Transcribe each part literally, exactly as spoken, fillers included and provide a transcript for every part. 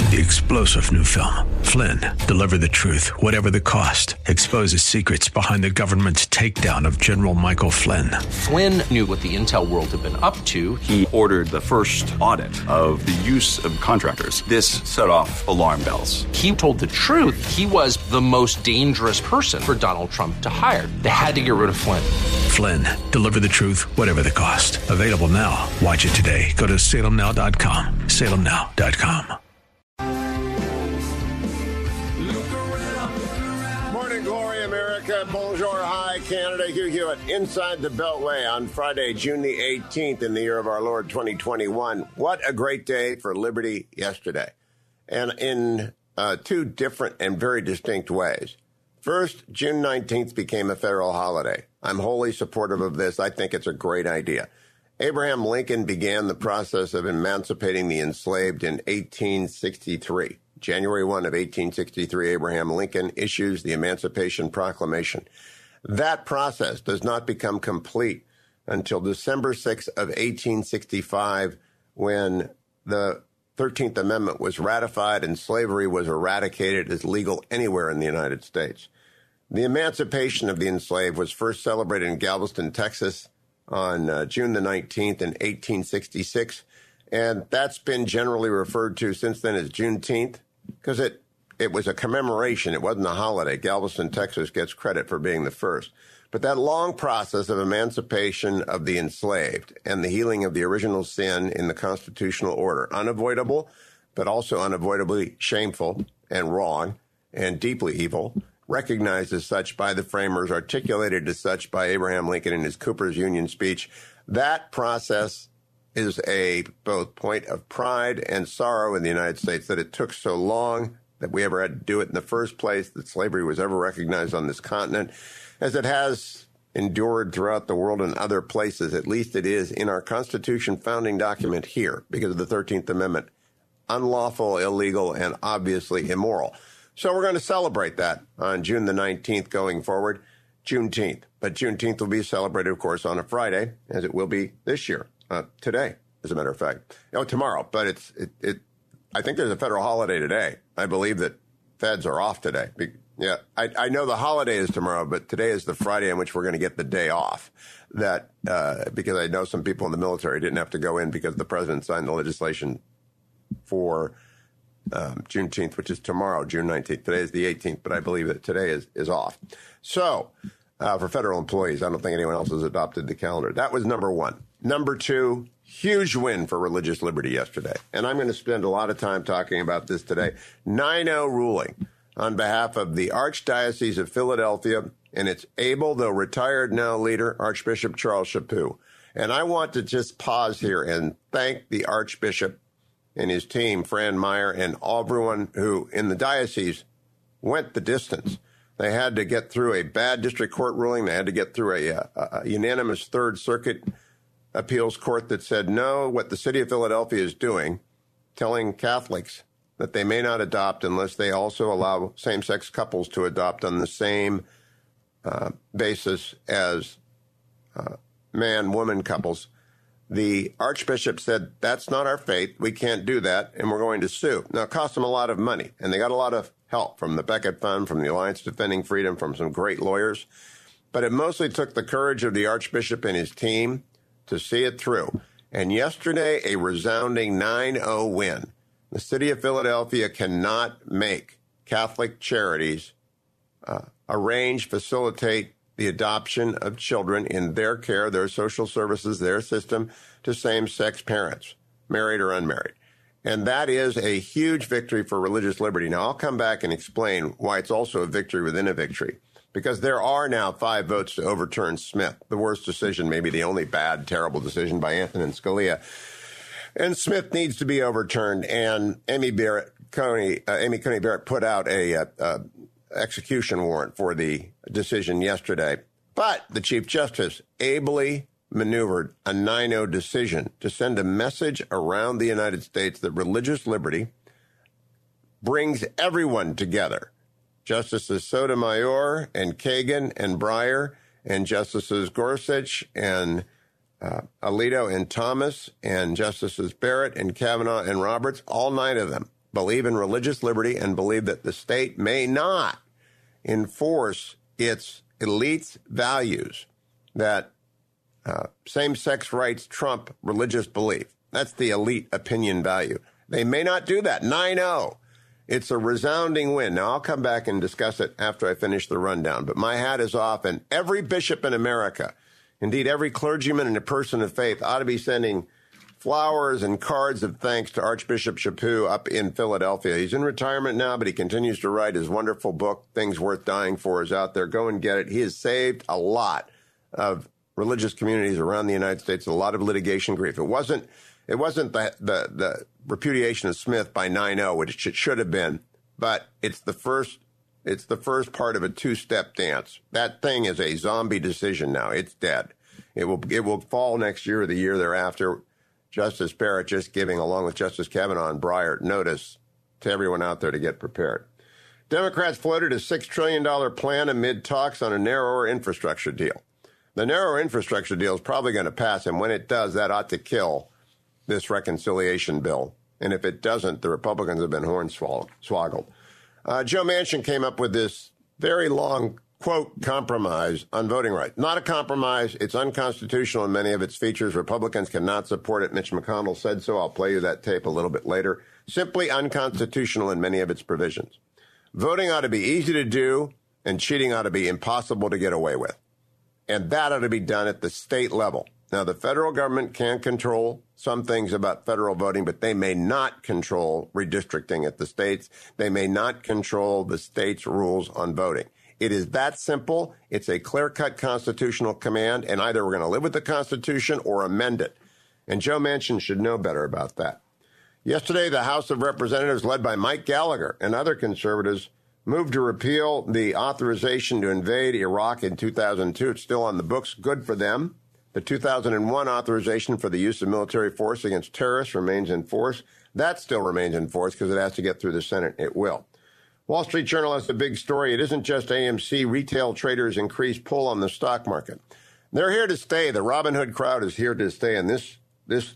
The explosive new film, Flynn, deliver the truth, whatever the cost, exposes secrets behind the government's takedown of General Michael Flynn. Flynn knew what the intel world had been up to. He ordered the first audit of the use of contractors. This set off alarm bells. He told the truth. He was the most dangerous person for Donald Trump to hire. They had to get rid of Flynn. Flynn, deliver the truth, whatever the cost. Available now. Watch it today. Go to salem now dot com. salem now dot com. Morning glory, America. Bonjour, hi, Canada. Hugh Hewitt, inside the Beltway on Friday, June the eighteenth in the year of our Lord twenty twenty-one. What a great day for liberty yesterday. And in uh, two different and very distinct ways. First, June nineteenth became a federal holiday. I'm wholly supportive of this. I think it's a great idea. Abraham Lincoln began the process of emancipating the enslaved in eighteen sixty-three. January first of eighteen sixty-three, Abraham Lincoln issues the Emancipation Proclamation. That process does not become complete until December sixth of eighteen sixty-five, when the thirteenth Amendment was ratified and slavery was eradicated as legal anywhere in the United States. The emancipation of the enslaved was first celebrated in Galveston, Texas on uh, June the nineteenth in eighteen sixty-six, and that's been generally referred to since then as Juneteenth, because it, it was a commemoration. It wasn't a holiday. Galveston, Texas gets credit for being the first. But that long process of emancipation of the enslaved and the healing of the original sin in the constitutional order, unavoidable, but also unavoidably shameful and wrong and deeply evil, recognized as such by the framers, articulated as such by Abraham Lincoln in his Cooper's Union speech. That process is a both point of pride and sorrow in the United States that it took so long that we ever had to do it in the first place, that slavery was ever recognized on this continent, as it has endured throughout the world and other places. At least it is in our Constitution founding document here because of the thirteenth Amendment. Unlawful, illegal, and obviously immoral. So we're going to celebrate that on June the nineteenth going forward, Juneteenth. But Juneteenth will be celebrated, of course, on a Friday, as it will be this year, uh, today, as a matter of fact. Oh, tomorrow, but it's it, it. I think there's a federal holiday today. I believe that feds are off today. Be, yeah, I, I know the holiday is tomorrow, but today is the Friday in which we're going to get the day off. That uh, because I know some people in the military didn't have to go in because the president signed the legislation for Um, Juneteenth, which is tomorrow, June nineteenth. Today is the eighteenth, but I believe that today is, is off. So, uh, for federal employees, I don't think anyone else has adopted the calendar. That was number one. Number two, huge win for religious liberty yesterday. And I'm going to spend a lot of time talking about this today. nine oh ruling on behalf of the Archdiocese of Philadelphia and its able, though retired now leader, Archbishop Charles Chaput. And I want to just pause here and thank the Archbishop and his team, Fran Meyer, and everyone who in the diocese went the distance. They had to get through a bad district court ruling. They had to get through a, a, a unanimous Third Circuit appeals court that said, no, what the city of Philadelphia is doing, telling Catholics that they may not adopt unless they also allow same-sex couples to adopt on the same uh, basis as uh, man-woman couples. The Archbishop said, that's not our faith. We can't do that, and we're going to sue. Now, it cost them a lot of money, and they got a lot of help from the Becket Fund, from the Alliance Defending Freedom, from some great lawyers. But it mostly took the courage of the Archbishop and his team to see it through. And yesterday, a resounding nine oh win. The city of Philadelphia cannot make Catholic charities uh, arrange, facilitate, the adoption of children in their care, their social services, their system to same-sex parents, married or unmarried. And that is a huge victory for religious liberty. Now, I'll come back and explain why it's also a victory within a victory, because there are now five votes to overturn Smith, the worst decision, maybe the only bad, terrible decision by Antonin Scalia. And Smith needs to be overturned. And Amy Barrett Coney, uh, Amy Coney Barrett put out a, a, a execution warrant for the decision yesterday. But the Chief Justice ably maneuvered a nine oh decision to send a message around the United States that religious liberty brings everyone together. Justices Sotomayor and Kagan and Breyer and Justices Gorsuch and uh, Alito and Thomas and Justices Barrett and Kavanaugh and Roberts, all nine of them believe in religious liberty and believe that the state may not enforce its elite values, that uh, same-sex rights trump religious belief. That's the elite opinion value. They may not do that. nine oh. It's a resounding win. Now, I'll come back and discuss it after I finish the rundown, but my hat is off, and every bishop in America, indeed every clergyman and a person of faith, ought to be sending flowers and cards of thanks to Archbishop Chaput up in Philadelphia. He's in retirement now, but he continues to write his wonderful book, Things Worth Dying For, is out there. Go and get it. He has saved a lot of religious communities around the United States, a lot of litigation grief. It wasn't it wasn't the the, the repudiation of Smith by nine oh, which it should have been, but it's the first it's the first part of a two-step dance. That thing is a zombie decision now. It's dead. It will it will fall next year or the year thereafter. Justice Barrett just giving, along with Justice Kavanaugh and Breyer, notice to everyone out there to get prepared. Democrats floated a six trillion dollars plan amid talks on a narrower infrastructure deal. The narrower infrastructure deal is probably going to pass, and when it does, that ought to kill this reconciliation bill. And if it doesn't, the Republicans have been hornswoggled. Uh, Joe Manchin came up with this very long, quote, compromise on voting rights. Not a compromise. It's unconstitutional in many of its features. Republicans cannot support it. Mitch McConnell said so. I'll play you that tape a little bit later. Simply unconstitutional in many of its provisions. Voting ought to be easy to do, and cheating ought to be impossible to get away with. And that ought to be done at the state level. Now, the federal government can control some things about federal voting, but they may not control redistricting at the states. They may not control the state's rules on voting. It is that simple. It's a clear-cut constitutional command, and either we're going to live with the Constitution or amend it. And Joe Manchin should know better about that. Yesterday, the House of Representatives, led by Mike Gallagher and other conservatives, moved to repeal the authorization to invade Iraq in two thousand two. It's still on the books. Good for them. The two thousand one authorization for the use of military force against terrorists remains in force. That still remains in force because it has to get through the Senate. It will. Wall Street Journal has a big story. It isn't just A M C. Retail traders increase pull on the stock market. They're here to stay. The Robin Hood crowd is here to stay, and this this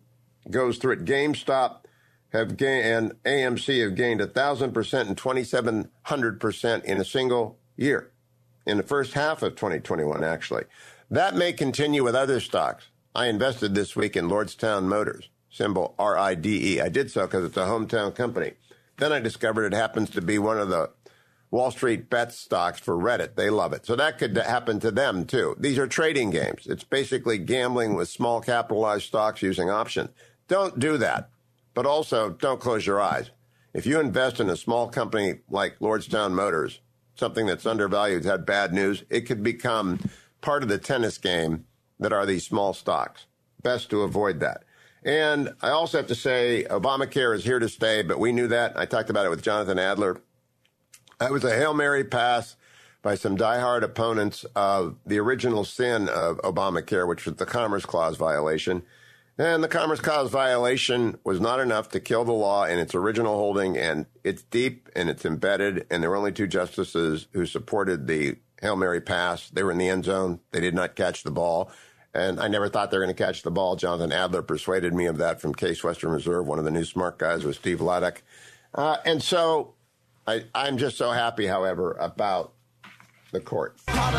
goes through it. GameStop have gained, and A M C have gained one thousand percent and twenty-seven hundred percent in a single year, in the first half of twenty twenty-one, actually. That may continue with other stocks. I invested this week in Lordstown Motors, symbol R I D E. I did so because it's a hometown company. Then I discovered it happens to be one of the Wall Street bets stocks for Reddit. They love it. So that could happen to them, too. These are trading games. It's basically gambling with small capitalized stocks using options. Don't do that. But also, don't close your eyes. If you invest in a small company like Lordstown Motors, something that's undervalued, had bad news, it could become part of the tennis game that are these small stocks. Best to avoid that. And I also have to say, Obamacare is here to stay, but we knew that. I talked about it with Jonathan Adler. That was a Hail Mary pass by some diehard opponents of the original sin of Obamacare, which was the Commerce Clause violation. And the Commerce Clause violation was not enough to kill the law in its original holding, and it's deep and it's embedded, and there were only two justices who supported the Hail Mary pass. They were in the end zone. They did not catch the ball. And I never thought they were going to catch the ball. Jonathan Adler persuaded me of that from Case Western Reserve. One of the new smart guys was Steve Laddick. Uh, and so I, I'm just so happy, however, about the court.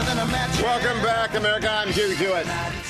Welcome back, America. I'm Hugh Hewitt.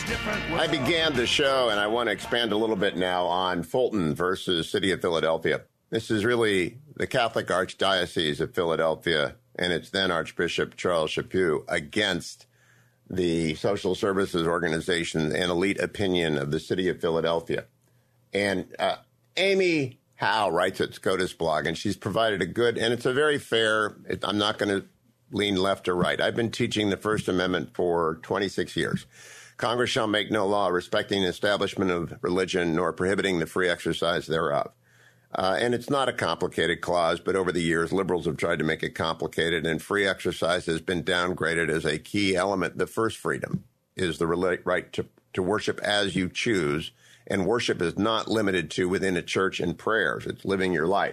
I began the show, and I want to expand a little bit now on Fulton versus City of Philadelphia. This is really the Catholic Archdiocese of Philadelphia and its then Archbishop Charles Chaput against the social services organization and elite opinion of the city of Philadelphia. And uh, Amy Howe writes at SCOTUS blog, and she's provided a good, and it's a very fair, it, I'm not going to lean left or right. I've been teaching the First Amendment for twenty-six years. Congress shall make no law respecting the establishment of religion nor prohibiting the free exercise thereof. Uh, and it's not a complicated clause, but over the years, liberals have tried to make it complicated, and free exercise has been downgraded as a key element. The first freedom is the right to, to worship as you choose, and worship is not limited to within a church and prayers. It's living your life.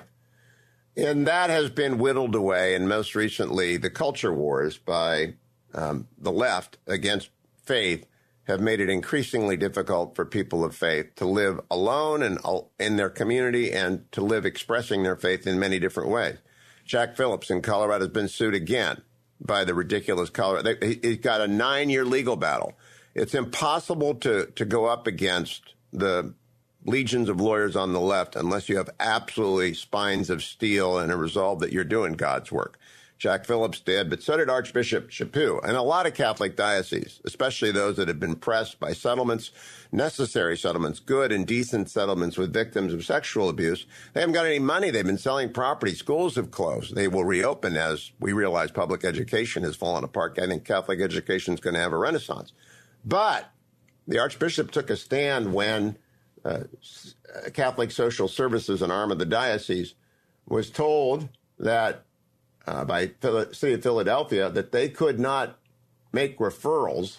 And that has been whittled away, and most recently, the culture wars by um, the left against faith have made it increasingly difficult for people of faith to live alone and in their community and to live expressing their faith in many different ways. Jack Phillips in Colorado has been sued again by the ridiculous Colorado. He's got a nine-year legal battle. It's impossible to, to go up against the legions of lawyers on the left unless you have absolutely spines of steel and a resolve that you're doing God's work. Jack Phillips did, but so did Archbishop Chaput and a lot of Catholic dioceses, especially those that have been pressed by settlements, necessary settlements, good and decent settlements with victims of sexual abuse. They haven't got any money. They've been selling property. Schools have closed. They will reopen as we realize public education has fallen apart. I think Catholic education is going to have a renaissance. But the Archbishop took a stand when uh, Catholic Social Services, an arm of the diocese, was told that Uh, by the city of Philadelphia that they could not make referrals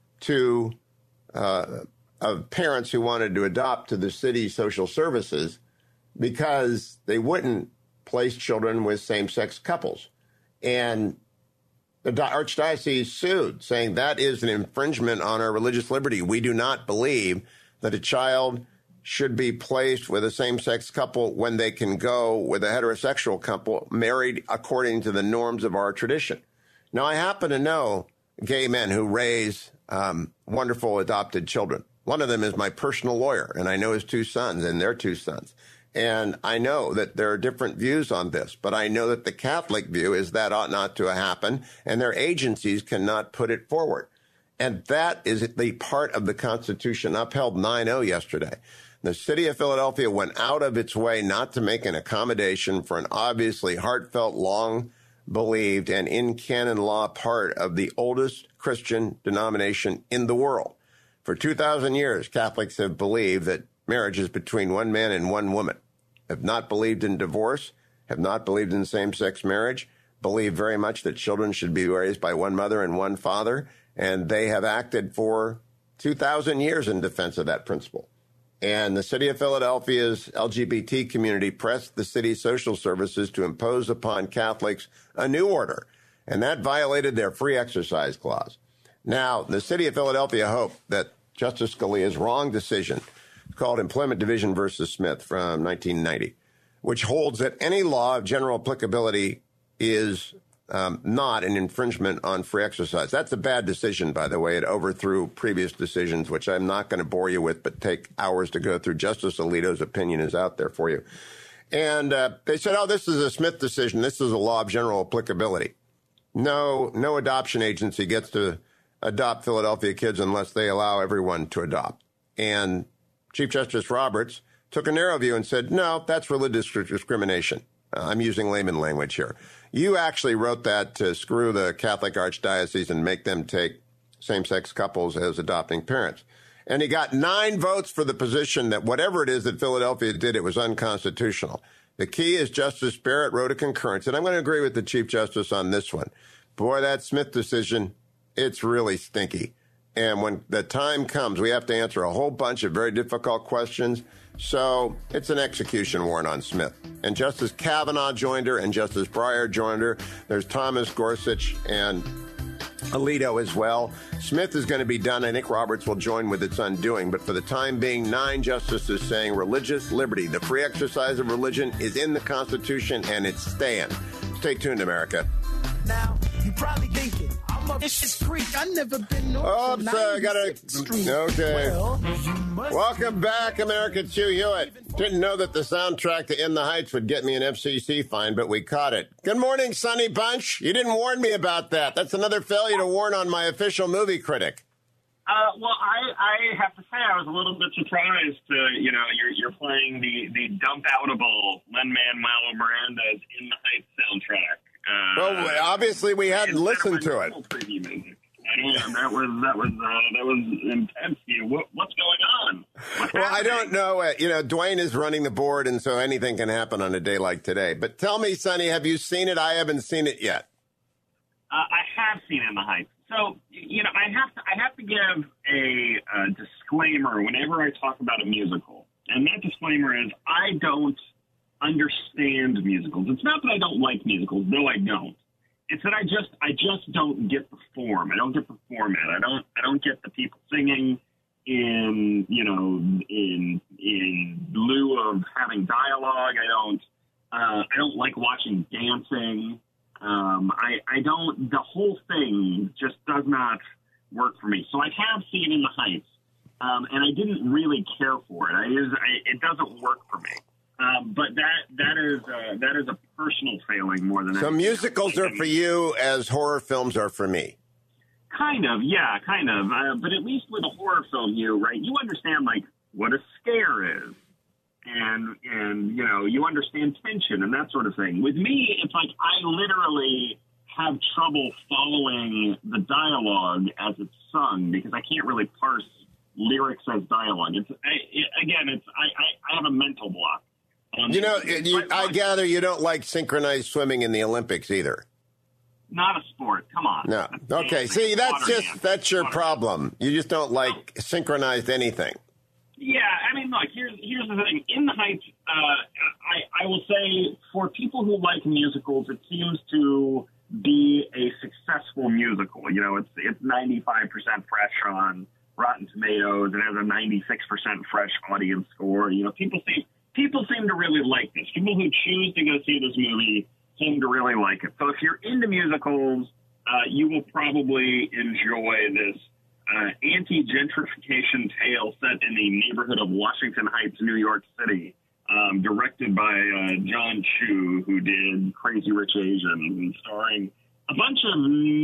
to uh, of parents who wanted to adopt to the city social services because they wouldn't place children with same-sex couples. And the Archdiocese sued, saying that is an infringement on our religious liberty. We do not believe that a child should be placed with a same-sex couple when they can go with a heterosexual couple married according to the norms of our tradition. Now, I happen to know gay men who raise um, wonderful adopted children. One of them is my personal lawyer, and I know his two sons and their two sons. And I know that there are different views on this, but I know that the Catholic view is that ought not to happen, and their agencies cannot put it forward. And that is the part of the Constitution upheld nine oh yesterday. The city of Philadelphia went out of its way not to make an accommodation for an obviously heartfelt, long-believed, and in canon law part of the oldest Christian denomination in the world. For two thousand years, Catholics have believed that marriage is between one man and one woman, have not believed in divorce, have not believed in same-sex marriage, believe very much that children should be raised by one mother and one father, and they have acted for two thousand years in defense of that principle. And the city of Philadelphia's L G B T community pressed the city's social services to impose upon Catholics a new order, and that violated their free exercise clause. Now, the city of Philadelphia hoped that Justice Scalia's wrong decision, called Employment Division versus Smith from nineteen ninety, which holds that any law of general applicability is Um, not an infringement on free exercise. That's a bad decision, by the way. It overthrew previous decisions, which I'm not going to bore you with, but take hours to go through. Justice Alito's opinion is out there for you. And uh, they said, oh, this is a Smith decision. This is a law of general applicability. No, no adoption agency gets to adopt Philadelphia kids unless they allow everyone to adopt. And Chief Justice Roberts took a narrow view and said, no, that's religious discrimination. Uh, I'm using layman language here. You actually wrote that to screw the Catholic Archdiocese and make them take same-sex couples as adopting parents. And he got nine votes for the position that whatever it is that Philadelphia did, it was unconstitutional. The key is Justice Barrett wrote a concurrence, and I'm going to agree with the Chief Justice on this one. Boy, that Smith decision, it's really stinky. And when the time comes, we have to answer a whole bunch of very difficult questions. So it's an execution warrant on Smith. And Justice Kavanaugh joined her, and Justice Breyer joined her. There's Thomas Gorsuch and Alito as well. Smith is going to be done. I think Roberts will join with its undoing. But for the time being, nine justices saying religious liberty, the free exercise of religion, is in the Constitution, and it's staying. Stay tuned, America. Now, you probably thinking, I'm a shit's freak. I never been no. Oops, I gotta. Okay. Well, Welcome back, America. It's Hugh Hewitt. Didn't know that the soundtrack to In the Heights would get me an F C C fine, but we caught it. Good morning, Sonny Bunch. You didn't warn me about that. That's another failure to warn on my official movie critic. Uh, well, I, I have to say I was a little bit surprised to, you know, you're you're playing the, the dump-outable Lin-Manuel Miranda's In the Heights soundtrack. Uh, well, obviously we hadn't listened to it. I don't know. That was that was uh, that was intense. What, what's going on? What's well, happening? I don't know. Uh, you know, Dwayne is running the board, and so anything can happen on a day like today. But tell me, Sonny, have you seen it? I haven't seen it yet. Uh, I have seen In the Heights. So, you know, I have to I have to give a, a disclaimer whenever I talk about a musical, and that disclaimer is I don't understand musicals. It's not that I don't like musicals, though I don't. it's that I just I just don't get the form. I don't get the format. I don't I don't get the people singing in you know in in lieu of having dialogue. I don't uh, I don't like watching dancing. Um, I I don't. The whole thing just does not work for me. So I have seen In the Heights, um, and I didn't really care for it. I, is, I, it doesn't work for me. Um, but that that is uh, that is a personal failing more than so anything. Musicals are for you as horror films are for me. Kind of, yeah, kind of. Uh, but at least with a horror film, you right, you understand like what a scare is, and and you know you understand tension and that sort of thing. With me, it's like I literally have trouble following the dialogue as it's sung because I can't really parse lyrics as dialogue. It's I, it, again, it's I, I, I have a mental block. Um, You know, you, I gather you don't like synchronized swimming in the Olympics either. Not a sport. Come on. No. That's Okay. dancing. See, that's Water just dance. that's your Water problem. You just don't like synchronized anything. Yeah, I mean, look, here's here's the thing. In the Heights, uh, I I will say for people who like musicals, it seems to be a successful musical. You know, it's it's ninety-five percent fresh on Rotten Tomatoes and has a ninety-six percent fresh audience score. You know, people seem people seem to really like this. People who choose to go see this movie seem to really like it. So if you're into musicals, uh, you will probably enjoy this uh, anti-gentrification tale set in the neighborhood of Washington Heights, New York City, um, directed by uh, John Chu, who did Crazy Rich Asians, and starring a bunch of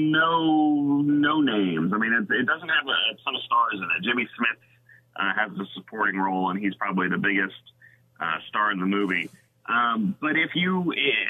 no no names. I mean, it, it doesn't have a, a ton of stars in it. Jimmy Smith uh, has the supporting role, and he's probably the biggest uh, star in the movie. Um, but if you,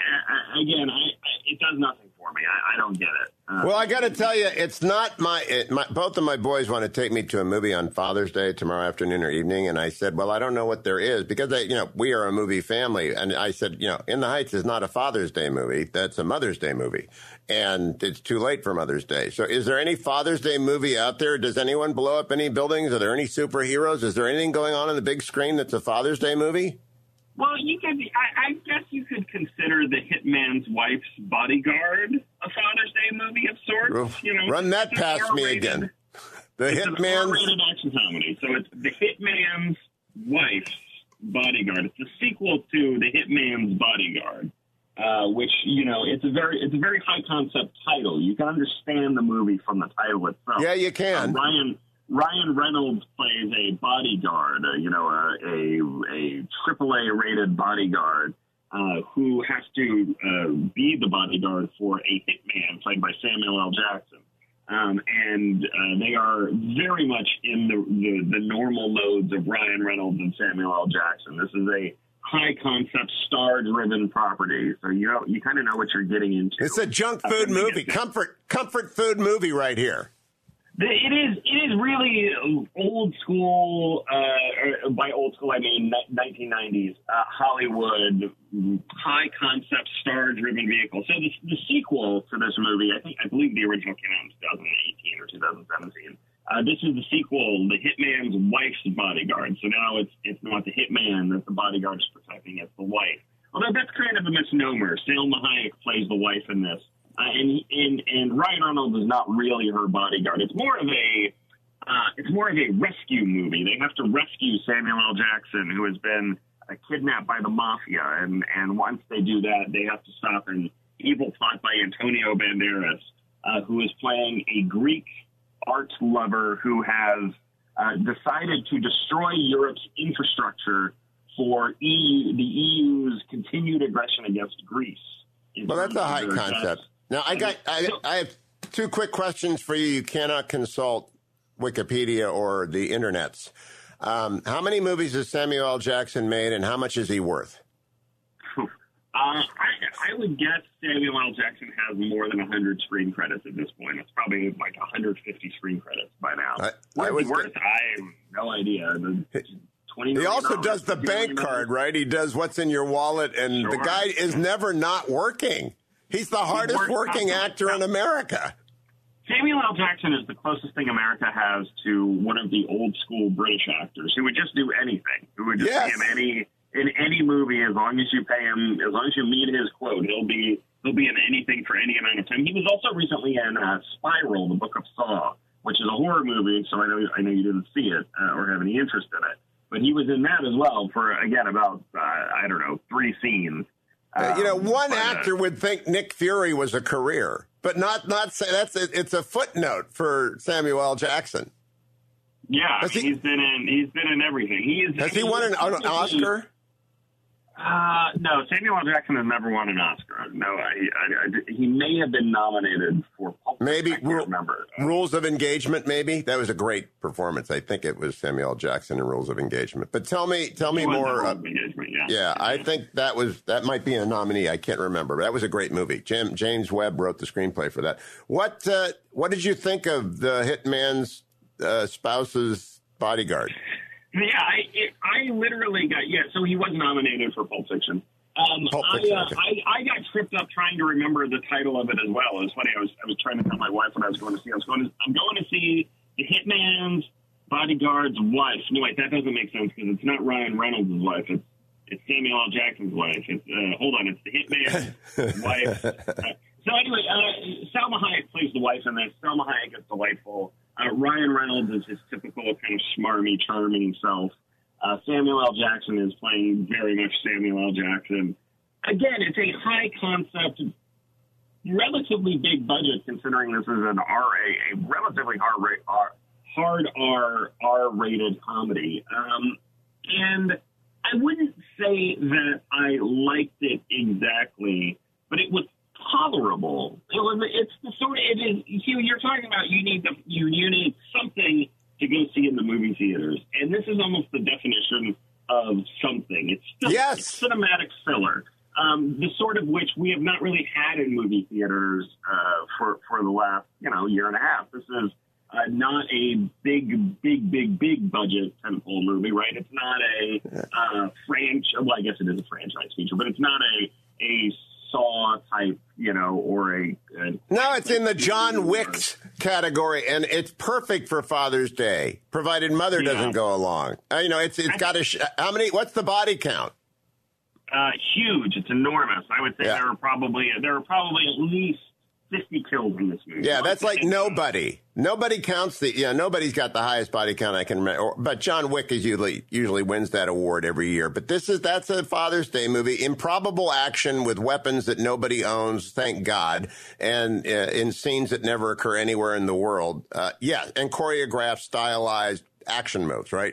uh, again, I, I, it does nothing for me. I, I don't get it. Uh, Well, I got to tell you, it's not my, it, my. Both of my boys want to take me to a movie on Father's Day tomorrow afternoon or evening, and I said, "Well, I don't know what there is because they, you know, we are a movie family." And I said, "You know, In the Heights is not a Father's Day movie; that's a Mother's Day movie, and it's too late for Mother's Day." So, is there any Father's Day movie out there? Does anyone blow up any buildings? Are there any superheroes? Is there anything going on on the big screen that's a Father's Day movie? Well, you could. I, I guess you could consider The Hitman's Wife's Bodyguard a Father's Day movie of sorts. Well, you know, run that it's past me R-rated, again. The it's an Hitman's R-rated action comedy. So it's The Hitman's Wife's Bodyguard. It's a sequel to The Hitman's Bodyguard, uh, which you know it's a very it's a very high concept title. You can understand the movie from the title itself. Yeah, you can. Uh, Ryan. Ryan Reynolds plays a bodyguard, uh, you know, a, a, a triple A rated bodyguard uh, who has to uh, be the bodyguard for a hitman played by Samuel L. Jackson. Um, and uh, they are very much in the, the, the normal modes of Ryan Reynolds and Samuel L. Jackson. This is a high concept, star driven property. So, you know, you kind of know what you're getting into. It's a junk food movie, comfort comfort food movie right here. It is. It is really old school. Uh, by old school, I mean nineteen nineties uh, Hollywood, high concept, star-driven vehicle. So the, the sequel to this movie, I think, I believe the original came out in twenty eighteen or twenty seventeen. Uh, this is the sequel, The Hitman's Wife's Bodyguard. So now it's it's not the hitman that the bodyguard is protecting; it's the wife. Although that's kind of a misnomer. Salma Hayek plays the wife in this. Uh, and, and and Ryan Reynolds is not really her bodyguard. It's more of a uh, it's more of a rescue movie. They have to rescue Samuel L. Jackson, who has been uh, kidnapped by the mafia, and and once they do that, they have to stop an evil plot by Antonio Banderas, uh, who is playing a Greek art lover who has uh, decided to destroy Europe's infrastructure for E U, the E U's continued aggression against Greece. Well, that's a high concept. Now, I got I, I have two quick questions for you. You cannot consult Wikipedia or the internets. Um, how many movies has Samuel L. Jackson made, and how much is he worth? Uh, I, I would guess Samuel L. Jackson has more than one hundred screen credits at this point. It's probably like one hundred fifty screen credits by now. I, what I is was he worth? I have no idea. The, He also does the bank card, right? He does what's in your wallet, and Sure. the guy is never not working. He's the hardest works working out. actor in America. Samuel L. Jackson is the closest thing America has to one of the old school British actors who would just do anything, who would just Yes. be in any in any movie, as long as you pay him, as long as you meet his quote, he'll be he'll be in anything for any amount of time. He was also recently in uh, Spiral, the Book of Saw, which is a horror movie. So I know I know you didn't see it uh, or have any interest in it, but he was in that as well for again about uh, I don't know three scenes. Uh, you know, um, one but, uh, actor would think Nick Fury was a career, but not not say that's a, it's a footnote for Samuel L. Jackson. Yeah, Has he- he's been in he's been in everything. He is. Has he won an, an Oscar? Uh, no, Samuel L. Jackson has never won an Oscar. No, I, I, I, he may have been nominated for Pulp Fiction. Maybe I can't Ru- remember. Rules of Engagement. Maybe that was a great performance. I think it was Samuel L. Jackson in Rules of Engagement. But tell me, tell me He was in more. Rules Uh, of Engagement, yeah. yeah, I think that was that might be a nominee. I can't remember. But that was a great movie. Jam, James Webb wrote the screenplay for that. What uh, What did you think of the hitman's uh, spouse's bodyguard? Yeah, I it, I literally got yeah. So he was nominated for Pulp Fiction. Um, Pulp Fiction, I, uh, okay. I I got tripped up trying to remember the title of it as well. It was funny. I was I was trying to tell my wife what I was going to see. I was going to I'm going to see The Hitman's Bodyguard's wife. No, wait, that doesn't make sense because it's not Ryan Reynolds' wife. It's it's Samuel L. Jackson's wife. It's uh, hold on, it's The Hitman's wife. Uh, so anyway, uh, Salma Hayek plays the wife in this. Salma Hayek is delightful. Uh, Ryan Reynolds is his typical kind of smarmy, charming self. Uh, Samuel L. Jackson is playing very much Samuel L. Jackson. Again, it's a high concept, relatively big budget considering this is an R A, a relatively hard rate, R, hard R, R-rated comedy. Um, and I wouldn't say that I liked it exactly, but it was tolerable. It was, it's the sort of, it is, Hugh, you're talking about you need the, you, you need something to go see in the movie theaters. And this is almost the definition of something. It's, still, Yes. it's cinematic filler, um, the sort of which we have not really had in movie theaters uh, for, for the last, you know, year and a half. This is uh, not a big, big, big, big budget tentpole movie, right? It's not a uh, franchise. Well, I guess it is a franchise feature, but it's not a, a Saw type, you know, or a, a No, it's in the John Wick category, and it's perfect for Father's Day, provided Mother Yeah. doesn't go along. Uh, you know, it's it's got a sh- how many? What's the body count? Uh, huge. It's enormous. I would say Yeah. there are probably there are probably at least fifty kills in this movie. Yeah, that's like nobody. Nobody counts the. Yeah, nobody's got the highest body count I can remember. Or, but John Wick is usually usually wins that award every year. But this is that's a Father's Day movie. Improbable action with weapons that nobody owns, thank God, and uh, in scenes that never occur anywhere in the world. Uh, yeah, and choreographed, stylized action moves, right?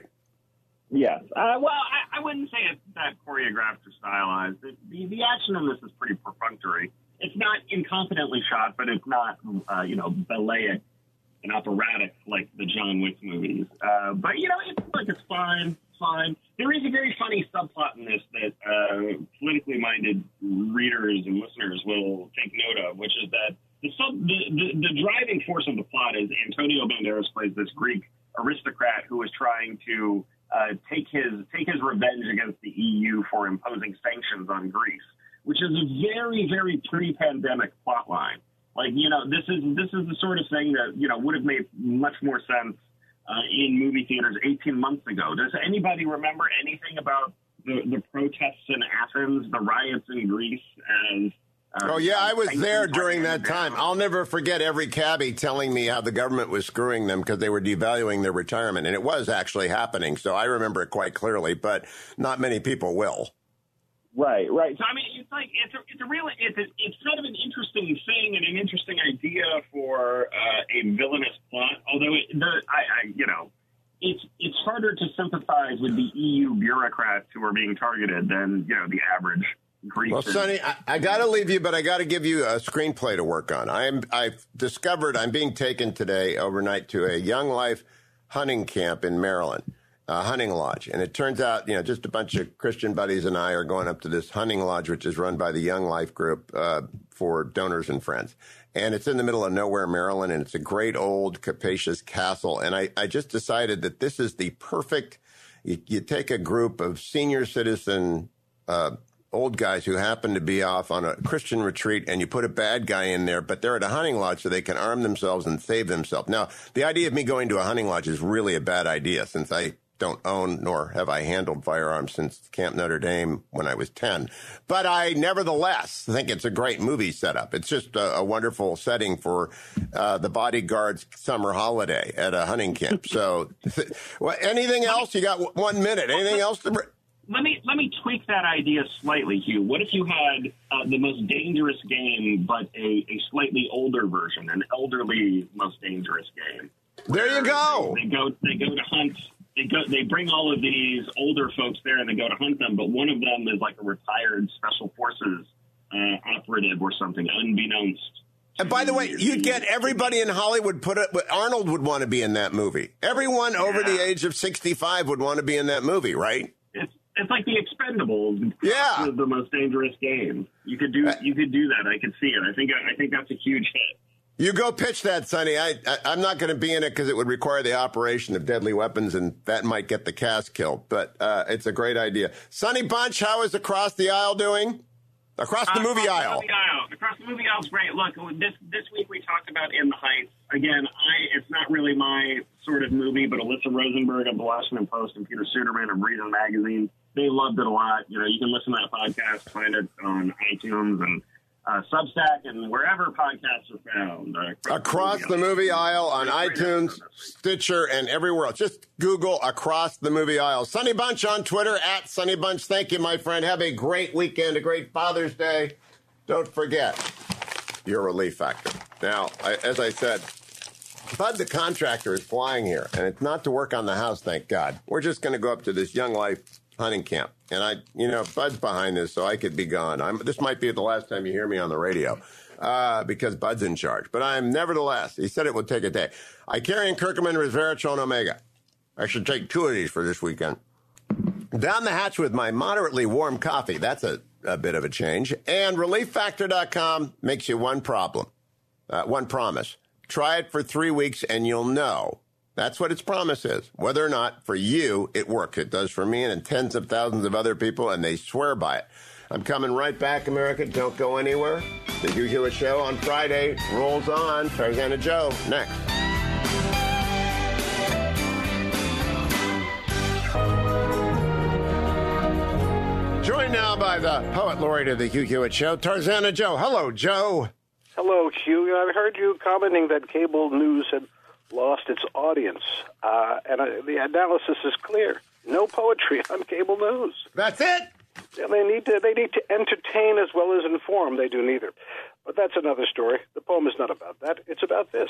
Yes. Uh, well, I, I wouldn't say it's that choreographed or stylized. The, the, the action in this is pretty perfunctory. It's not incompetently shot, but it's not, uh, you know, balletic and operatic like the John Wick movies. Uh, but, you know, it's like it's fine, fine. There is a very funny subplot in this that uh, politically minded readers and listeners will take note of, which is that the, sub, the, the, the driving force of the plot is Antonio Banderas plays this Greek aristocrat who is trying to uh, take his take his revenge against the E U for imposing sanctions on Greece, which is a very, very pre-pandemic plot line. Like, you know, this is this is the sort of thing that, you know, would have made much more sense uh, in movie theaters eighteen months ago. Does anybody remember anything about the, the protests in Athens, the riots in Greece? As uh, Oh, yeah, I was sanctions there were during that handed time. down? I'll never forget every cabbie telling me how the government was screwing them because they were devaluing their retirement. And it was actually happening. So I remember it quite clearly, but not many people will. Right, right. So I mean, it's like it's a it's a real it's a, it's kind of an interesting thing and an interesting idea for uh, a villainous plot. Although it, the I, I you know it's it's harder to sympathize with the E U bureaucrats who are being targeted than you know the average Greek. Well, Sonny, I, I got to leave you, but I got to give you a screenplay to work on. I'm I've discovered I'm being taken today overnight to a Young Life hunting camp in Maryland. Uh, hunting lodge. And it turns out, you know, just a bunch of Christian buddies and I are going up to this hunting lodge, which is run by the Young Life Group uh, for donors and friends. And it's in the middle of nowhere, Maryland, and it's a great old capacious castle. And I, I just decided that this is the perfect, you, you take a group of senior citizen uh, old guys who happen to be off on a Christian retreat, and you put a bad guy in there, but they're at a hunting lodge so they can arm themselves and save themselves. Now, the idea of me going to a hunting lodge is really a bad idea since I don't own nor have I handled firearms since Camp Notre Dame when I was ten. But I nevertheless think it's a great movie setup. It's just a, a wonderful setting for uh, the bodyguard's summer holiday at a hunting camp. So well, anything else? You got one minute. Anything else to bring? Let me let me tweak that idea slightly, Hugh. What if you had uh, the most dangerous game, but a, a slightly older version, an elderly most dangerous game? There you go. They, they go they go to hunt. They go. They bring all of these older folks there, and they go to hunt them. But one of them is like a retired special forces uh, operative or something, unbeknownst. And by the way, you'd get everybody in Hollywood put it. Arnold would want to be in that movie. Everyone yeah. over the age of sixty-five would want to be in that movie, right? It's it's like the Expendables. Yeah, the, the most dangerous game. You could do you could do that. I could see it. I think I think that's a huge hit. You go pitch that, Sonny. I, I, I'm not going to be in it because it would require the operation of deadly weapons, and that might get the cast killed. But uh, it's a great idea. Sonny Bunch, how is Across the Aisle doing? Across the uh, movie across aisle. The aisle. Across the movie aisle is great. Look, this this week we talked about In the Heights. Again, I it's not really my sort of movie, but Alyssa Rosenberg of the Washington Post and Peter Suderman of Reason Magazine, they loved it a lot. You know, you can listen to that podcast, find it on iTunes and Uh, Substack and wherever podcasts are found. Uh, across, across the, the movie aisle on iTunes, Stitcher, and everywhere else. Just Google Across the Movie Aisle. Sonny Bunch on Twitter, at Sonny Bunch. Thank you, my friend. Have a great weekend, a great Father's Day. Don't forget your relief factor. Now, I, as I said, Bud the contractor is flying here, and it's not to work on the house, thank God. We're just going to go up to this Young Life hunting camp. And I, you know, Bud's behind this, so I could be gone. I'm, this might be the last time you hear me on the radio uh, because Bud's in charge. But I'm nevertheless, he said it would take a day. I carry in Kirkman Resveratrol Omega. I should take two of these for this weekend. Down the hatch with my moderately warm coffee. That's a, a bit of a change. And relief factor dot com makes you one problem, uh, one promise. Try it for three weeks and you'll know. That's what its promise is. Whether or not, for you, it works. It does for me and tens of thousands of other people, and they swear by it. I'm coming right back, America. Don't go anywhere. The Hugh Hewitt Show on Friday rolls on. Tarzana Joe, next. Joined now by the poet laureate of the Hugh Hewitt Show, Tarzana Joe. Hello, Joe. Hello, Hugh. I heard you commenting that cable news had lost its audience, uh, and uh, the analysis is clear. No poetry on cable news. That's it. Yeah, they need to. They need to entertain as well as inform. They do neither. But that's another story. The poem is not about that. It's about this.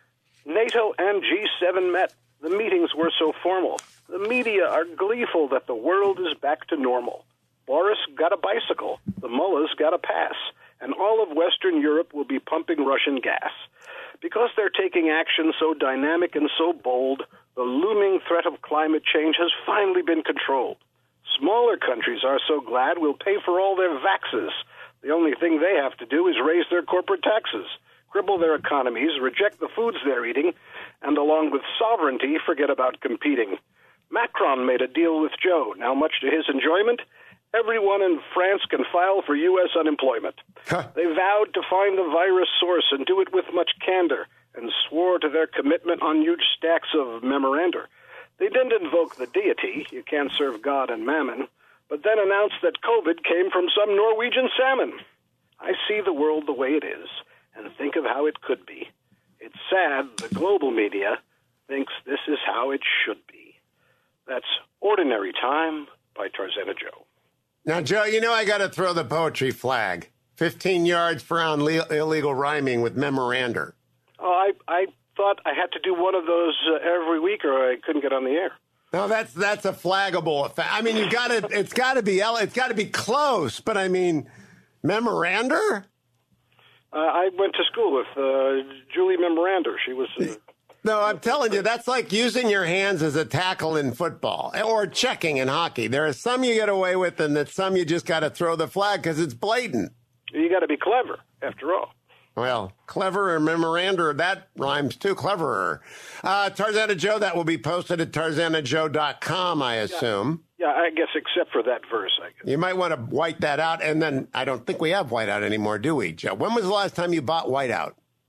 NATO and G seven met. The meetings were so formal. The media are gleeful that the world is back to normal. Boris got a bicycle. The mullahs got a pass. And all of Western Europe will be pumping Russian gas. Because they're taking action so dynamic and so bold, the looming threat of climate change has finally been controlled. Smaller countries are so glad we'll pay for all their vaxes. The only thing they have to do is raise their corporate taxes, cripple their economies, reject the foods they're eating, and along with sovereignty, forget about competing. Macron made a deal with Joe. Now, much to his enjoyment, everyone in France can file for U S unemployment. Huh. They vowed to find the virus source and do it with much candor, and swore to their commitment on huge stacks of memoranda. They didn't invoke the deity, you can't serve God and mammon, but then announced that COVID came from some Norwegian salmon. I see the world the way it is, and think of how it could be. It's sad the global media thinks this is how it should be. That's Ordinary Time by Tarzana Joe. Now, Joe, you know I got to throw the poetry flag. Fifteen yards found le- illegal rhyming with memoranda. Oh, I I thought I had to do one of those uh, every week, or I couldn't get on the air. No, that's that's a flaggable effect. I mean, you got to. It's got to be. It's got to be close. But I mean, memoranda. Uh, I went to school with uh, Julie Memoranda. She was. Uh, No, I'm telling you, that's like using your hands as a tackle in football or checking in hockey. There are some you get away with, and that some you just got to throw the flag because it's blatant. You got to be clever, after all. Well, clever or memoranda, that rhymes too. Cleverer. Uh, Tarzana Joe, that will be posted at tarzana joe dot com, I assume. Yeah, yeah, I guess except for that verse, I guess. You might want to white that out, and then I don't think we have whiteout anymore, do we, Joe? When was the last time you bought whiteout?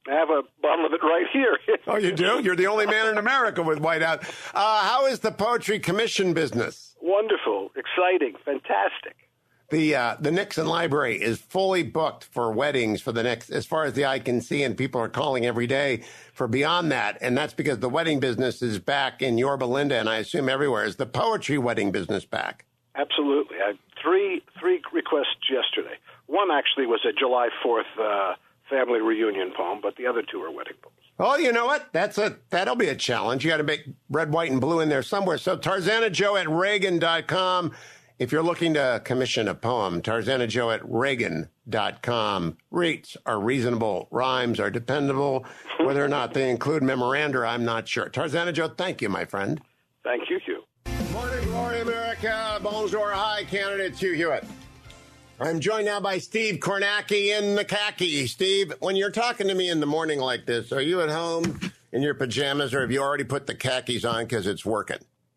I have a bottle of it right here. Oh, you do? You're the only man in America with whiteout. Uh, how is the poetry commission business? Wonderful, exciting, fantastic. The uh, the Nixon Library is fully booked for weddings for the next, as far as the eye can see, and people are calling every day for beyond that. And that's because the wedding business is back in Yorba Linda, and I assume everywhere. Is the poetry wedding business back? Absolutely. I had three three requests yesterday. One actually was a July fourth uh, family reunion poem, but the other two are wedding poems. Oh, you know what? That's a that'll be a challenge. You got to make red, white, and blue in there somewhere. So Tarzana Joe at Reagan dot com. If you're looking to commission a poem, Tarzana Joe at Reagan dot com. Rates are reasonable. Rhymes are dependable. Whether or not they include memoranda, I'm not sure. Tarzana Joe, thank you, my friend. Thank you, Hugh. Morning, glory, America. Bonjour, hi, candidates. Hugh Hewitt. I'm joined now by Steve Kornacki in the khaki. Steve, when you're talking to me in the morning like this, are you at home in your pajamas, or have you already put the khakis on because it's working?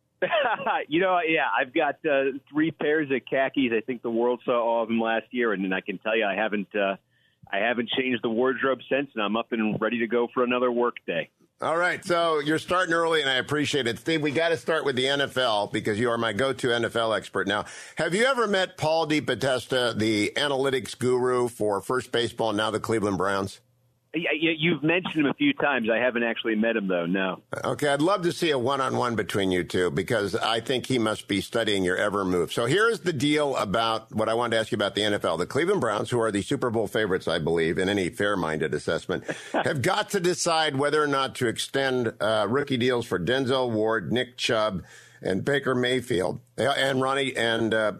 You know, yeah, I've got uh, three pairs of khakis. I think the world saw all of them last year, and, and I can tell you, I haven't, uh, I haven't changed the wardrobe since, and I'm up and ready to go for another work day. All right, so you're starting early, and I appreciate it, Steve. We got to start with the N F L because you are my go-to N F L expert. Now, have you ever met Paul DePodesta, the analytics guru for First Baseball, now the Cleveland Browns? You've mentioned him a few times. I haven't actually met him, though, no. Okay, I'd love to see a one-on-one between you two because I think he must be studying your every move. So here's the deal about what I wanted to ask you about the N F L. The Cleveland Browns, who are the Super Bowl favorites, I believe, in any fair-minded assessment, have got to decide whether or not to extend uh, rookie deals for Denzel Ward, Nick Chubb, and Baker Mayfield, and Ronnie and uh,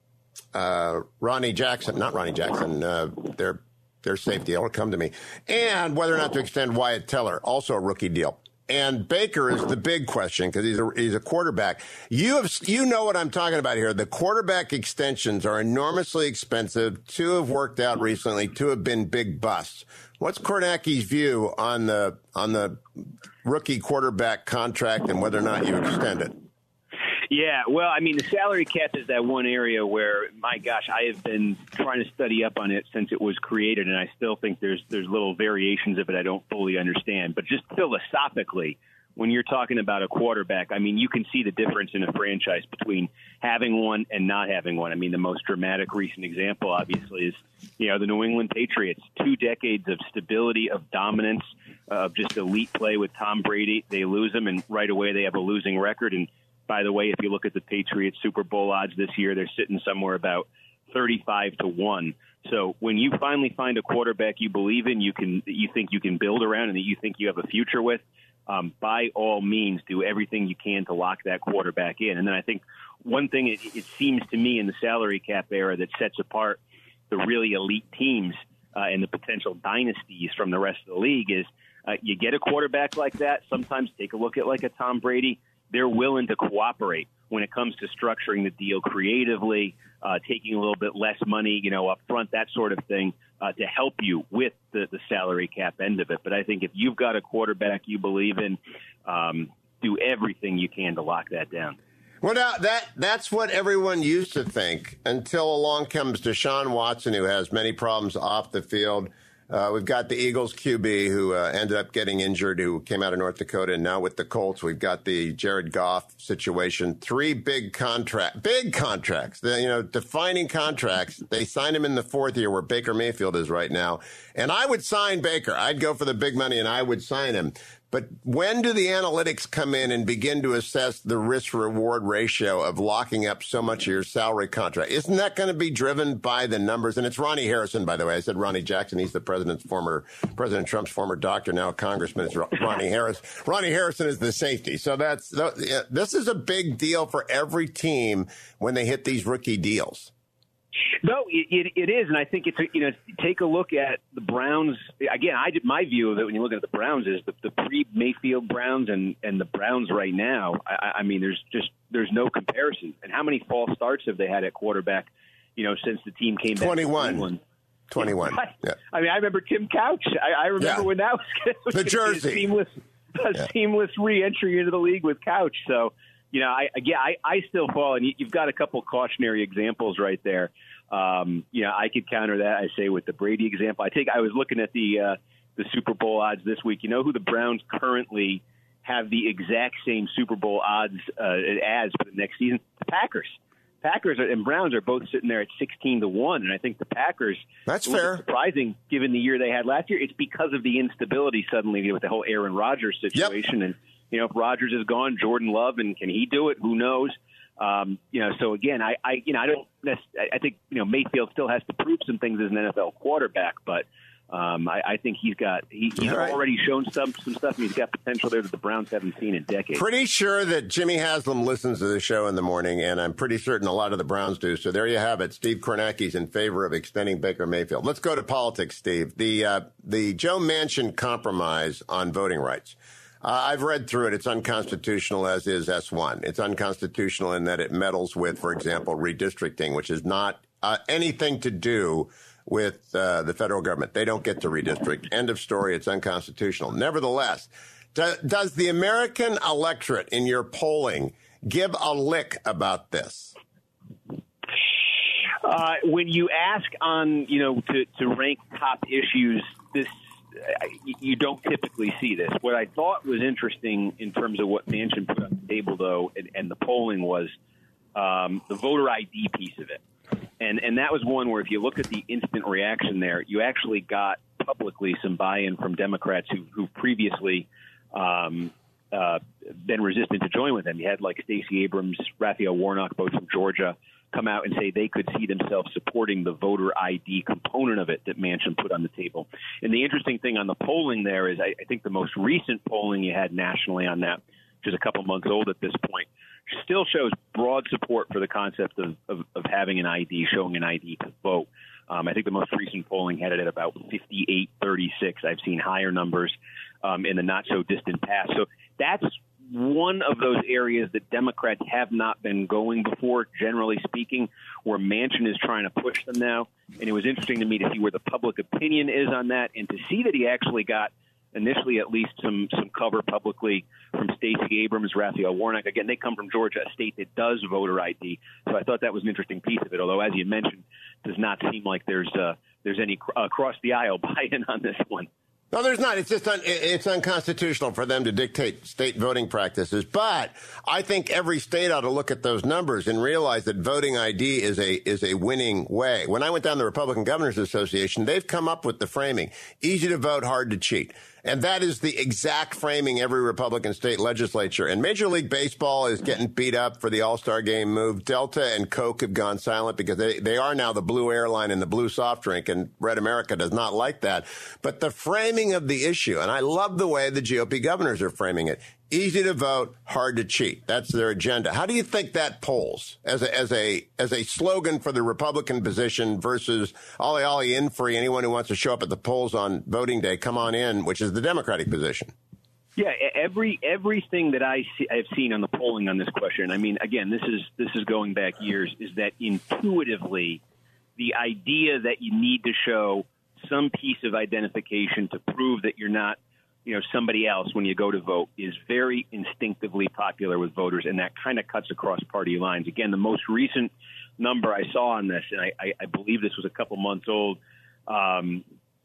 uh, Ronnie Jackson. Not Ronnie Jackson. Uh, they're Their safety. It'll come to me. And whether or not to extend Wyatt Teller, also a rookie deal. And Baker is the big question because he's a, he's a quarterback. You have, you know what I'm talking about here. The quarterback extensions are enormously expensive. Two have worked out recently. Two have been big busts. What's Kornacki's view on the on the rookie quarterback contract and whether or not you extend it? Yeah, well, I mean, the salary cap is that one area where, my gosh, I have been trying to study up on it since it was created, and I still think there's there's little variations of it I don't fully understand. But just philosophically, when you're talking about a quarterback, I mean, you can see the difference in a franchise between having one and not having one. I mean, the most dramatic recent example, obviously, is, you know, the New England Patriots. Two decades of stability, of dominance, of just elite play with Tom Brady. They lose him, and right away they have a losing record. And by the way, if you look at the Patriots Super Bowl odds this year, they're sitting somewhere about thirty-five to one. So when you finally find a quarterback you believe in, you can, you think you can build around and that you think you have a future with, um, by all means, do everything you can to lock that quarterback in. And then I think one thing it, it seems to me in the salary cap era that sets apart the really elite teams uh, and the potential dynasties from the rest of the league is uh, you get a quarterback like that. Sometimes take a look at like a Tom Brady. They're willing to cooperate when it comes to structuring the deal creatively, uh, taking a little bit less money, you know, up front, that sort of thing, uh, to help you with the, the salary cap end of it. But I think if you've got a quarterback you believe in, um, do everything you can to lock that down. Well, now, that that's what everyone used to think until along comes Deshaun Watson, who has many problems off the field. Uh, we've got the Eagles Q B who uh, ended up getting injured, who came out of North Dakota, and now with the Colts, we've got the Jared Goff situation. Three big contract, big contracts, the, you know, defining contracts. They signed him in the fourth year, where Baker Mayfield is right now. And I would sign Baker. I'd go for the big money, and I would sign him. But when do the analytics come in and begin to assess the risk-reward ratio of locking up so much of your salary contract? Isn't that going to be driven by the numbers? And it's Ronnie Harrison, by the way. I said Ronnie Jackson. He's the president's former, President Trump's former doctor, now a congressman. It's Ronnie Harris. Ronnie Harrison is the safety. So that's this is a big deal for every team when they hit these rookie deals. No, it, it, it is, and I think it's, you know, take a look at the Browns. Again, I did my view of it when you look at the Browns is the, the pre-Mayfield Browns and, and the Browns right now. I, I mean, there's just there's no comparison. And how many false starts have they had at quarterback, you know, since the team came back? twenty-one. twenty-one. Yeah. I mean, I remember Tim Couch. I, I remember yeah. when that was, was the jersey. A seamless, a yeah. seamless re-entry into the league with Couch. So, you know, I again, I, I still fall, and you've got a couple cautionary examples right there. Um, you know, I could counter that, I say, with the Brady example. I think I was looking at the uh, the Super Bowl odds this week. You know who the Browns currently have the exact same Super Bowl odds uh, as for the next season? The Packers. Packers and Browns are both sitting there at sixteen to one, and I think the Packers. That's fair. Surprising given the year they had last year. It's because of the instability suddenly with the whole Aaron Rodgers situation, yep. and you know if Rodgers is gone, Jordan Love, and can he do it? Who knows? Um, you know, so again, I, I you know I don't. I think you know Mayfield still has to prove some things as an N F L quarterback, but. Um, I, I think he's got he, he's right. already shown some some stuff, and he's got potential there that the Browns haven't seen in decades. Pretty sure that Jimmy Haslam listens to the show in the morning, and I'm pretty certain a lot of the Browns do. So there you have it. Steve Kornacki's in favor of extending Baker Mayfield. Let's go to politics, Steve. The uh, the Joe Manchin compromise on voting rights. Uh, I've read through it. It's unconstitutional, as is S one. It's unconstitutional in that it meddles with, for example, redistricting, which is not uh, anything to do with uh, the federal government. They don't get to redistrict. End of story. It's unconstitutional. Nevertheless, do, does the American electorate in your polling give a lick about this? Uh, when you ask on, you know, to, to rank top issues, this uh, you don't typically see this. What I thought was interesting in terms of what Manchin put on the table, though, and, and the polling was um, the voter I D piece of it. And and that was one where if you look at the instant reaction there, you actually got publicly some buy-in from Democrats who who previously um, uh, been resistant to join with them. You had like Stacey Abrams, Raphael Warnock, both from Georgia, come out and say they could see themselves supporting the voter I D component of it that Manchin put on the table. And the interesting thing on the polling there is I, I think the most recent polling you had nationally on that, which is a couple months old at this point, still shows broad support for the concept of, of, of having an I D, showing an I D to vote. Um, I think the most recent polling had it at about fifty-eight thirty-six. I've seen higher numbers um, in the not-so-distant past. So that's one of those areas that Democrats have not been going before, generally speaking, where Manchin is trying to push them now. And it was interesting to me to see where the public opinion is on that and to see that he actually got initially at least some some cover publicly from Stacey Abrams, Raphael Warnock. Again, they come from Georgia, a state that does voter I D. So I thought that was an interesting piece of it, although, as you mentioned, does not seem like there's uh, there's any uh, across-the-aisle buy-in on this one. No, there's not. It's just un- it's unconstitutional for them to dictate state voting practices. But I think every state ought to look at those numbers and realize that voting I D is a is a winning way. When I went down to the Republican Governors Association, they've come up with the framing: easy to vote, hard to cheat. And that is the exact framing every Republican state legislature. And Major League Baseball is getting beat up for the All-Star Game move. Delta and Coke have gone silent because they, they are now the blue airline and the blue soft drink, and Red America does not like that. But the framing of the issue, and I love the way the G O P governors are framing it, easy to vote, hard to cheat. That's their agenda. How do you think that polls as a, as a, as a slogan for the Republican position versus ollie ollie in free, anyone who wants to show up at the polls on voting day, come on in, which is the Democratic position? Yeah, every everything that I see, I've seen on the polling on this question, I mean, again, this is this is going back years, is that intuitively the idea that you need to show some piece of identification to prove that you're not, you know, somebody else when you go to vote is very instinctively popular with voters, and that kind of cuts across party lines. Again, the most recent number I saw on this, and I, I, I believe this was a couple months old, um,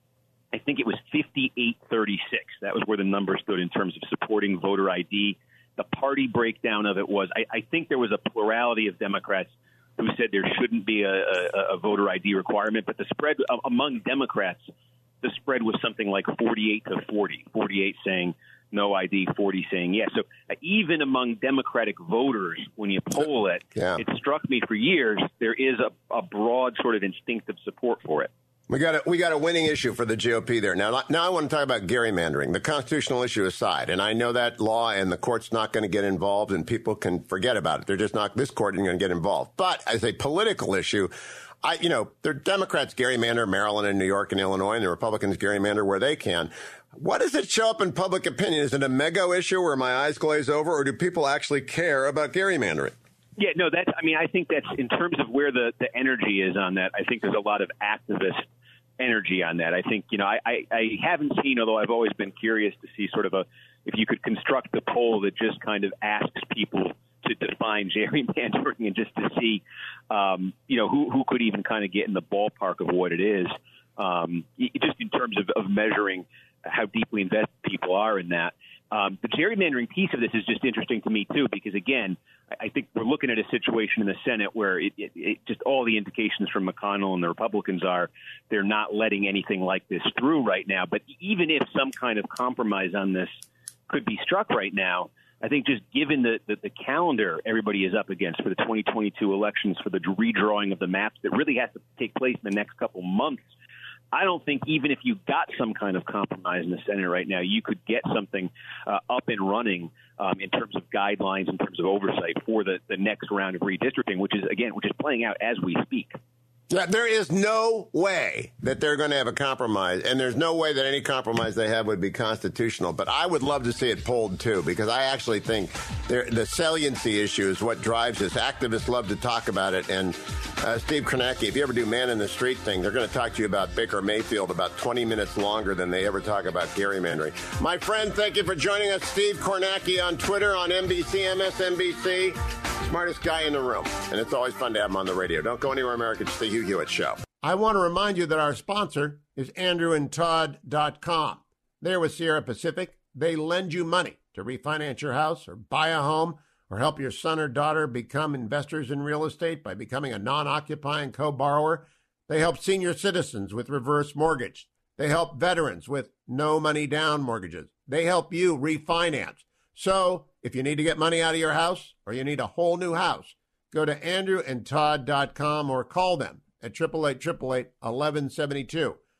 I think it was fifty-eight thirty-six. That was where the number stood in terms of supporting voter I D. The party breakdown of it was, I, I think there was a plurality of Democrats who said there shouldn't be a, a, a voter I D requirement, but the spread among Democrats, the spread was something like forty-eight to forty, forty-eight saying no I D, forty saying yes. So uh, even among Democratic voters, when you poll it, yeah. It struck me for years there is a, a broad sort of instinctive support for it. We got a, we got a winning issue for the G O P there. Now, now I want to talk about gerrymandering, the constitutional issue aside. And I know that law and the court's not going to get involved and people can forget about it. They're just not, this court isn't going to get involved. But as a political issue, I, you know, the Democrats gerrymander Maryland and New York and Illinois, and the Republicans gerrymander where they can. What does it show up in public opinion? Is it a mega issue where my eyes glaze over, or do people actually care about gerrymandering? Yeah, no, that's, I mean, I think that's in terms of where the, the energy is on that. I think there's a lot of activist energy on that. I think, you know, I, I, I haven't seen, although I've always been curious to see sort of a, if you could construct a poll that just kind of asks people to define gerrymandering and just to see, um, you know, who, who could even kind of get in the ballpark of what it is, um, just in terms of, of measuring how deeply invested people are in that. Um, the gerrymandering piece of this is just interesting to me, too, because, again, I think we're looking at a situation in the Senate where it, it, it just all the indications from McConnell and the Republicans are they're not letting anything like this through right now. But even if some kind of compromise on this could be struck right now, I think just given the, the, the calendar everybody is up against for the twenty twenty-two elections, for the redrawing of the maps that really has to take place in the next couple months, I don't think even if you got some kind of compromise in the Senate right now, you could get something uh, up and running um, in terms of guidelines, in terms of oversight for the, the next round of redistricting, which is, again, which is playing out as we speak. Yeah, there is no way that they're going to have a compromise, and there's no way that any compromise they have would be constitutional. But I would love to see it pulled, too, because I actually think the saliency issue is what drives this. Activists love to talk about it. And uh, Steve Kornacki, if you ever do Man in the Street thing, they're going to talk to you about Baker Mayfield about twenty minutes longer than they ever talk about gerrymandering. My friend, thank you for joining us. Steve Kornacki on Twitter, on N B C, M S N B C. Smartest guy in the room. And it's always fun to have him on the radio. Don't go anywhere, America. It's the Hugh Hewitt Show. I want to remind you that our sponsor is andrew and todd dot com. They're with Sierra Pacific. They lend you money to refinance your house or buy a home or help your son or daughter become investors in real estate by becoming a non-occupying co-borrower. They help senior citizens with reverse mortgage. They help veterans with no money down mortgages. They help you refinance. So if you need to get money out of your house or you need a whole new house, go to andrew and todd dot com or call them at eight eight eight, eight eight eight, one one seven two.